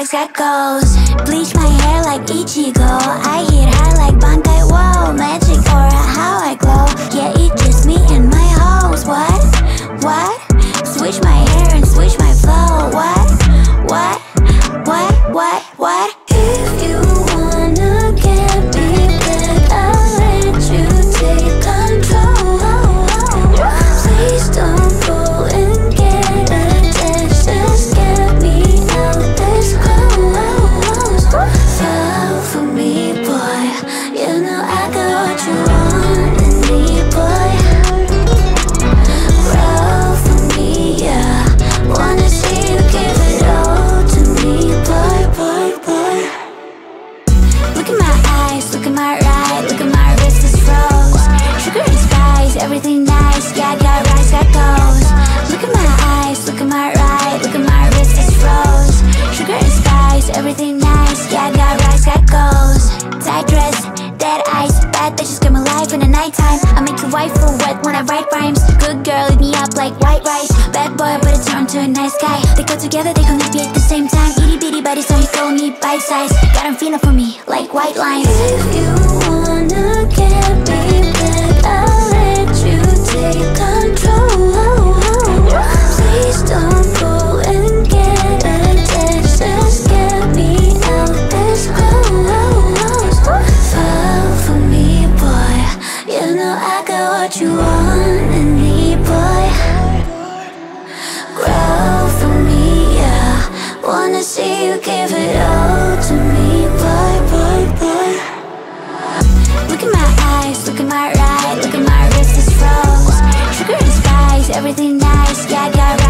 rice got goals. Bleach my hair like Ichigo. I hit hard like Bankai. Whoa, magic aura, how I glow. Yeah, it's just me and my hoes. What? What? Switch my hair and switch my flow. What? What? What? What? What? If you wanna get me back, I'll let you take control. Please don't go and get attached. Just get me out this close. Fall for me, boy. You know I got what you want and need, boy. Roll for me, yeah. Wanna see you give it all to me, boy, boy, boy. Look at my eyes, look at my right, look at my wrist is froze. Sugar and spice, everything nice, yeah, I got rice, got goals. Look at my eyes, look at my right, look at my wrist is froze. Sugar and spice, everything nice, yeah, I got rice, got goals. Tight dress, dead eyes, bad bitches come alive in the nighttime. I make your wife feel wet when I write rhymes. Good girl, eat me up like white rice. Bad boy, but it's turned to a nice guy. They go together, they connect me at the same time. Itty bitty body, so you call me bite size. Got 'em feeling for me like white lines. If you wanna get me back, I'll let you take control. Please don't go and get attached. Just get me out this close. Fall for me, boy. You know I got what you want and need, boy. Grow for me, yeah. Wanna see you give it all to me, boy, boy, boy. Look at my eyes, look at my right, look at my wrist is froze. Sugar and spice, everything nice, yeah, I got